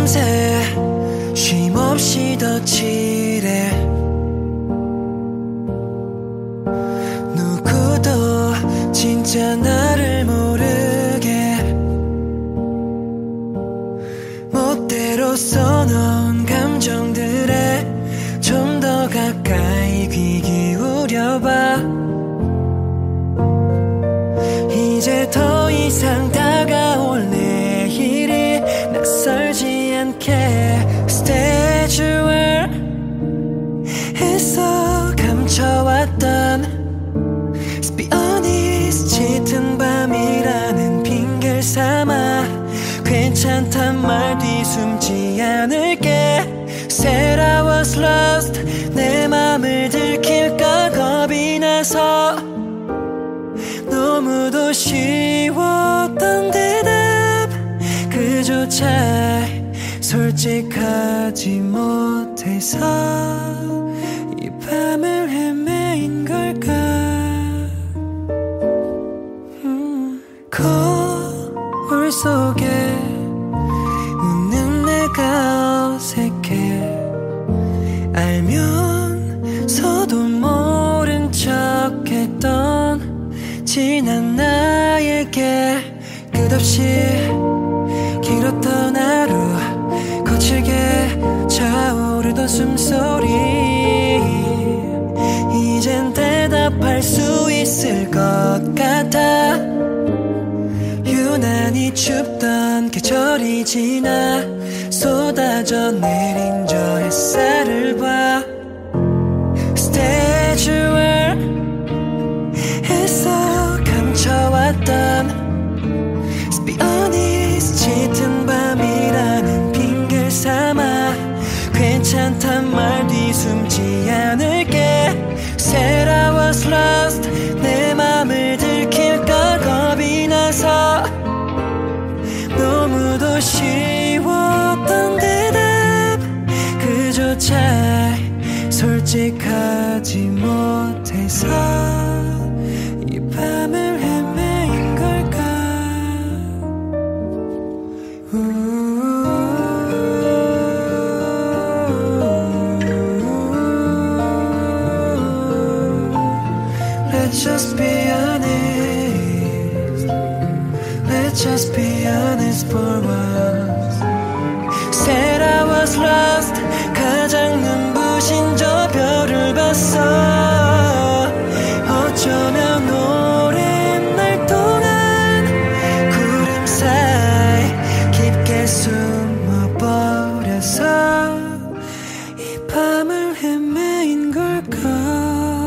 밤새 쉼없이 덧칠해 누구도 진짜 나를 모르게 멋대로 써놓은 감정들에 좀 더 가까이 귀 기울여봐. 이제 더 이상 다가올 내일이 낯설지 않게 스테이지에서 감춰왔던 Let's be honest 짙은 밤이라는 핑계를 삼아 괜찮단 말 뒤숨지 않을게. Said I was lost 내 맘을 들킬까 겁이 나서 너무도 쉬웠던 대답 그조차 솔직하지 못해서 이 밤을 헤매인 걸까. 거울 속에 웃는 내가 어색해. 알면서도 모른 척했던 지난 나에게 끝없이 길었던 하루 거칠게 차오르던 숨소리 이젠 대답할 수 있을 것 같아. 유난히 춥던 계절이 지나 쏟아져 내린 저 햇살을 봐. 스테이지에서 감춰왔던 Let's be honest 짙은 밤이라는 핑계를 삼아 괜찮단 말 뒤숨지 않을게. Said I was lost 내 맘을 들킬까 겁이 나서 너무도 쉬웠던 대답 그조차 솔직하지 못해서 이 밤을 헤매인 걸까. Let's just be honest. Let's just be honest for once. Said I was lost 가장 눈부신 저 별을 봤어. 어쩌면 오랜 날 동안 구름 사이 깊게 숨어버려서 이 밤을 헤매인 걸까.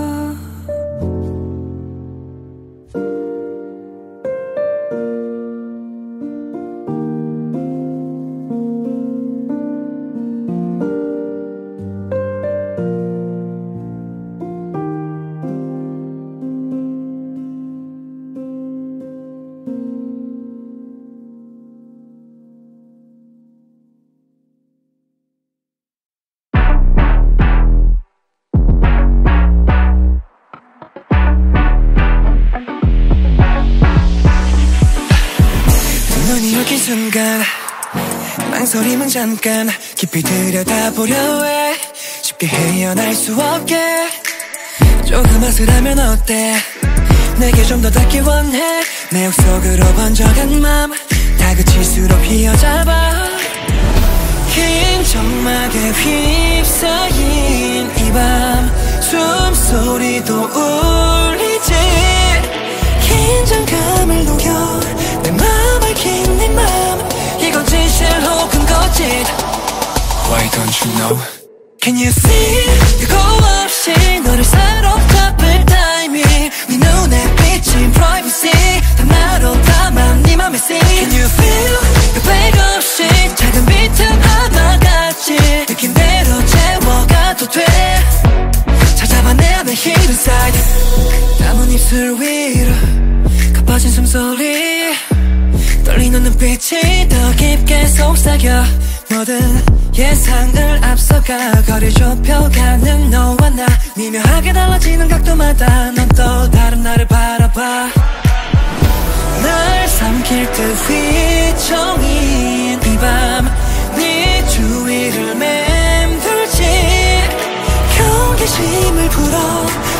순간 망설임은 잠깐 깊이 들여다보려 해. 쉽게 헤어날 수 없게 조금 아슬하면 어때. 내게 좀 더 닿기 원해. 내 옥속으로 번져간 맘 다그칠수록 휘어잡아. 긴 점막에 휩싸인 이 밤 숨소리도 울리지. 긴장감을 녹여 내 맘 얽힌 네 맘 이건 진실 혹은 거짓. Why don't you know? Can you see 그거 없이 너를 사로잡을 타이밍 네 눈에 비친 privacy 다 나로 담아 네 맘에 see. Can you feel 그 백 없이 작은 비틈 하나같이 느낀 대로 채워가도 돼. 찾아봐 내 안의 hidden side. 남은 입술 위로 가빠진 숨소리 떨리는 눈빛이 더 깊게 속삭여. 모든 예상을 앞서가 거리 좁혀가는 너와 나 미묘하게 달라지는 각도마다 넌 또 다른 나를 바라봐. 날 삼킬 듯 휘청인 이 밤 네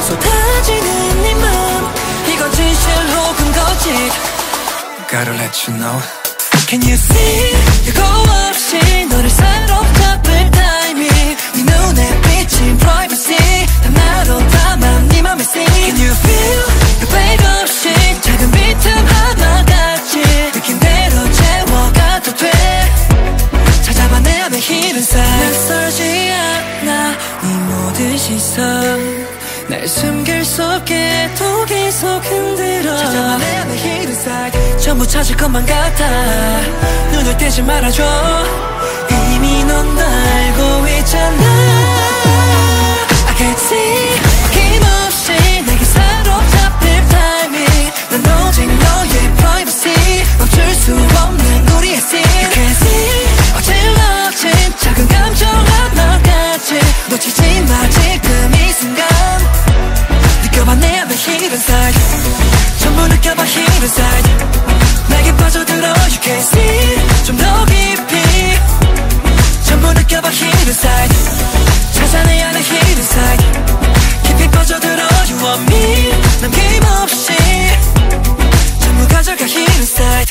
쏟아지는 네 맘 이건 진실 혹은 거짓 Gotta let you know Can you see 예고 없이 너를 사로잡을 타이밍 네 눈에 비친 privacy 다 나로 담아 네 맘에 sing Can you feel 백 없이 작은 비틈 하나같이 느낀 대로 채워가도 돼 찾아봐 내 안에 hidden side 낯설지 않아 네 모든 시선 날 숨길 속에도 계속 흔들어 찾아봐 내 안에 hidden side 전부 찾을 것만 같아 눈을 떼지 말아줘 이미 넌 알고 있잖아 I can't see 힘없이 내게 사로잡힐 타이밍 난 오직 너의 privacy 멈출 수 없는 우리의 scene You can't see 어질러진 작은 감정 하나같이 놓치지 마 지금 이 순간 느껴봐 내 안에 hidden side 전부 느껴봐 hidden side 내게 빠져들어 You can't see 좀 더 깊이 전부 느껴봐 hidden side 찾아 내 안에 hidden side 깊이 빠져들어 You want me 남김없이 전부 가져가 hidden side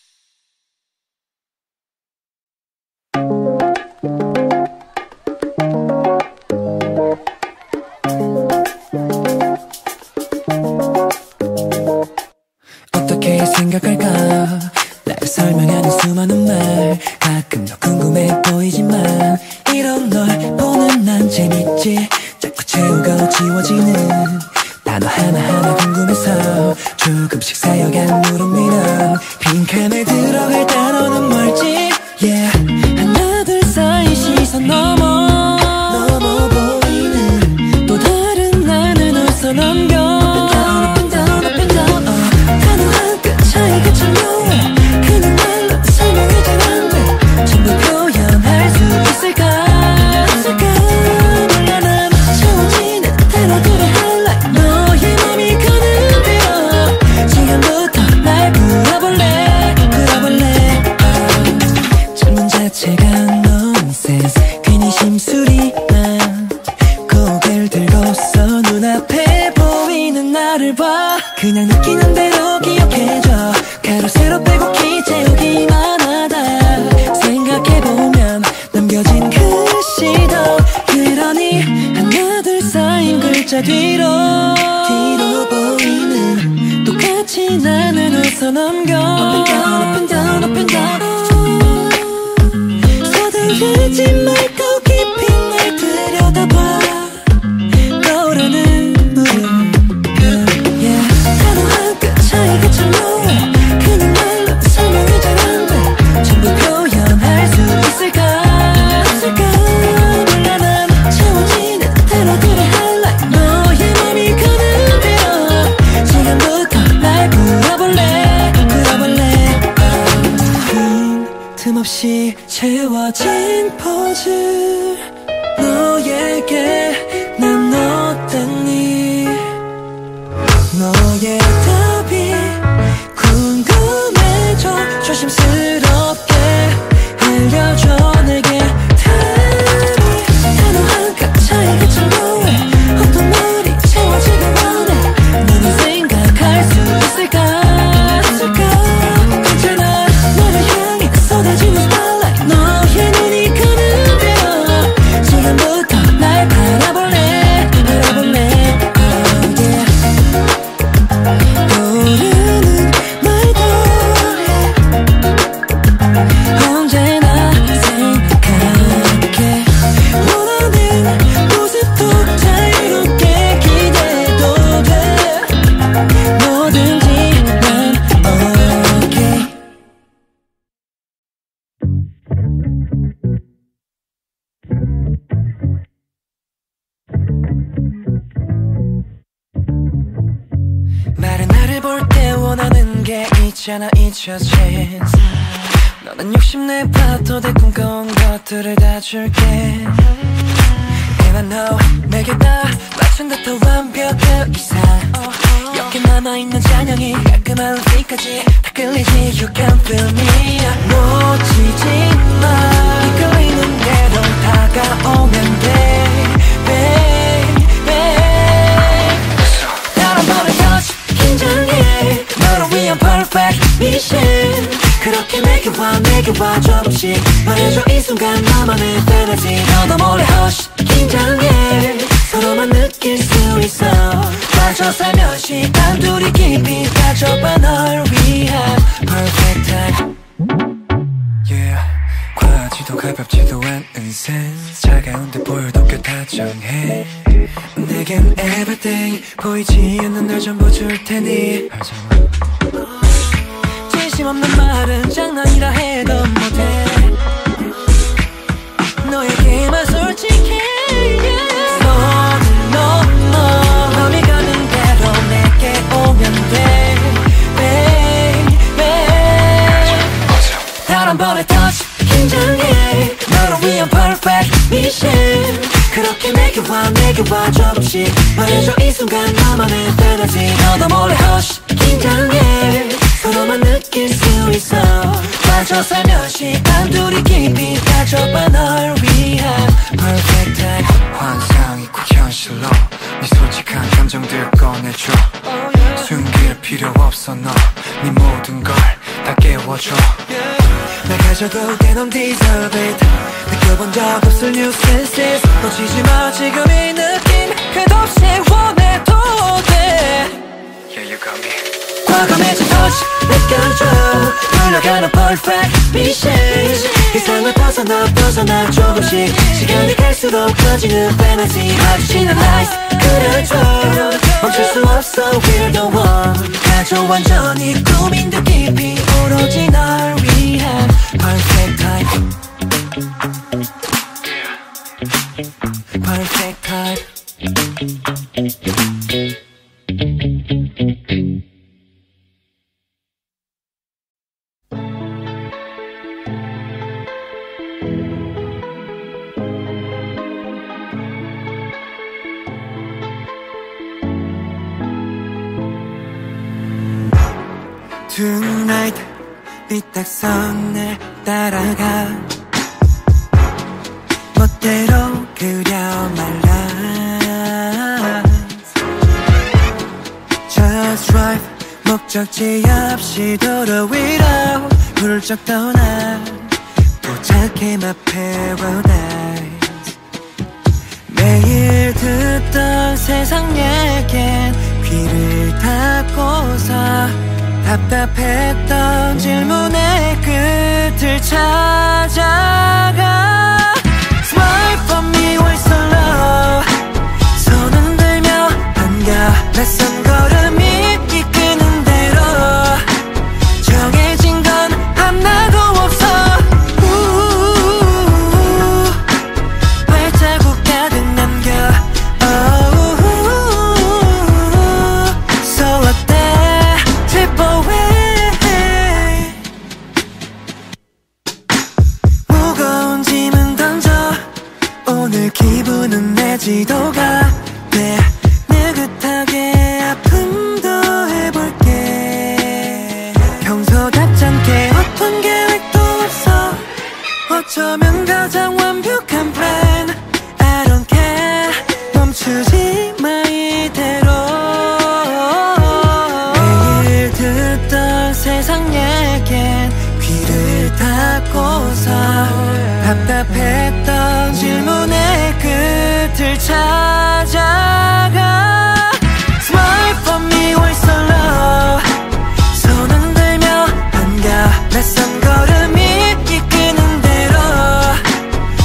어떻게 생각할까 날 설명하는 수많은 말 가끔 더 궁금해 보이지만 이런 널 보는 난 재밌지 자꾸 채우고 지워지는 단어 하나하나 궁금해서 조금씩 쌓여간 누런 미련 빈칸에 들어갈 단어는 멀지 Yeah 하나 둘 사이 시선 넘어 보이는 또 다른 나는 웃어 넘겨 그냥 느끼는 대로 기억해줘 가로 세로 빼곡히 채우기만 하다 생각해보면 남겨진 글씨도 그러니 하나 둘 쌓인 글자 뒤로 보이는 똑같이 나는 웃어 넘겨 Up and down, up and down, up and down 서두르지 말고 깊이 날 들여다봐 떠오르는 틈없이 채워진 퍼즐 너에게 난 어땠니 너의 답이 궁금해져 조심스럽게 알려줘 내게 단어 한 칸 차이 그 정도에 어떤 말이 채워지길 원해 너는 생각할 수 있을까 언제나 너를 향해 쏟아지는 spotlight 너의 눈이 가는 대로 지금부터 날 바라볼래 oh yeah 모르는 말도 해 언제나 생각해 원하는 모습도 자유롭게 기대도 돼 뭐든지 난 okay 말은 나를 볼 때 원하는 게 있잖아 It's your chance 너는 욕심내봐도 내 꿈꿔온 것들을 다 줄게 And I know 내게 다 맞춘 듯한 완벽한 이상 여기 남아있는 잔향이 깔끔한 우리까지 다 끌리지 You can feel me 놓치지 마 이끌리는 대로 다가오면 돼 Baby 내게와 조금씩 말해줘 이 순간 나만의 fantasy 너도 몰래 hush 긴장해 서로만 느낄 수 있어 빠져 살며시 단둘이 깊이 빠져봐 널 위한 perfect time Yeah 과하지도 가볍지도 않은 sense 차가운데 보여도 꽤 다정해 내겐 everything 보이지 않는 날 전부 줄 테니 진심 없는 말은 장난이라 해도 못해 너에게만 솔직해 맘이 가는 대로 내게 오면 돼 baby 단 한 번의 touch 긴장해 너를 위한 perfect mission 그렇게 내게와 조금씩 말해줘 이 순간 나만의 fantasy 너도 몰래 hush 긴장해 서로만 느낄 수 있어 빠져 살며시 단둘이 깊이 빠져봐 널 위한 perfect time 환상이 꼭 현실로 네 솔직한 감정들 꺼내줘 숨길 필요 없어 너 네 모든 걸 다 깨워줘 날 가져도 돼 넌 deserve it 느껴본 적 없을 new senses 놓치지 마 지금 이 느낌 끝없이 원해도 돼 Yeah you got me 과감해진 touch 느껴줘 돌려가는 perfect mission 이상을 벗어나 조금씩 시간이 갈수록 커지는 fantasy 마주치는 eyes 그려줘 멈출 수 없어 we're the one 가져 완전히 꿈인 듯 깊이 오로지 날 위한 perfect time perfect time Tonight 네 딱선을 따라가 멋대로 그려 말라 Just drive 목적지 없이 도로 위로 훌쩍 떠나 도착해 my paradise 매일 듣던 세상 얘긴 귀를 닫고서 답답했던 질문의 끝을 찾아가 Smile for me why so low 손은 들며 반가 낯선 걸음이 이끄는 대로 정해진 건 하나도 없어 발자국 가득 남겨 So 어때 trip away 무거운 짐은 던져 오늘 기분은 내지도가 돼 느긋하게 아픔도 해볼게 평소답지 않게 어떤 계획도 없어 어쩌면 가장 완벽한 plan I don't care 멈추지 마 이대로 매일 듣던 세상 얘긴 귀를 닫고서 답답했던 질문의 끝을 찾아가 Smile for me why so low 손은 들며 반가 낯선 걸음이 이끄는 대로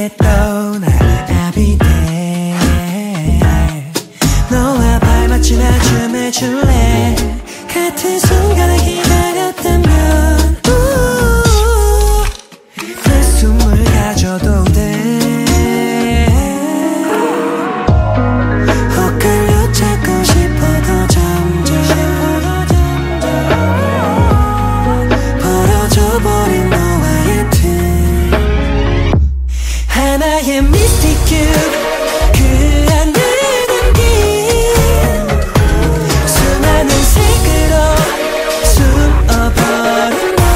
내게 떠오르는 everyday 너와 발맞춘 아주 해줄래 같은 순간을 기다렸다면 내 숨을 가져도 돼 엇갈려 찾고 싶어도 점점 벌어져 버린 너와의 틈 하나의 mystic cube 그 안에 담긴 수많은 색으로 숨어버린 너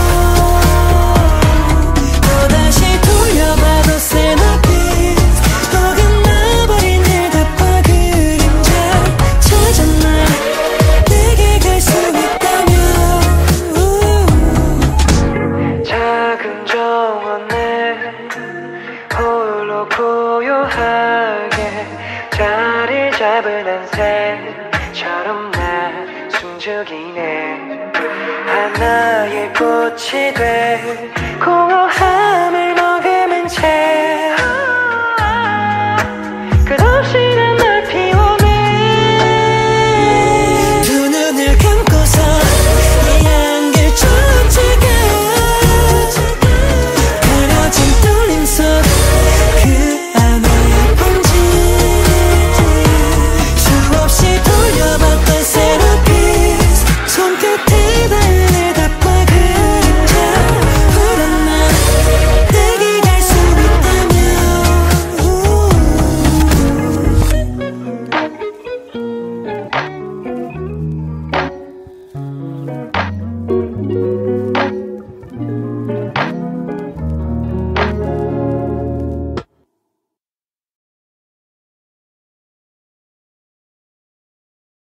또다시 돌려봐도 centerpiece 어긋나버린 일답과 그림자 찾았나 내게 갈 수 있다면 작은 정원에 홀로 고요하게 자리 잡은 한 새처럼 나 숨죽이네 하나의 꽃이 돼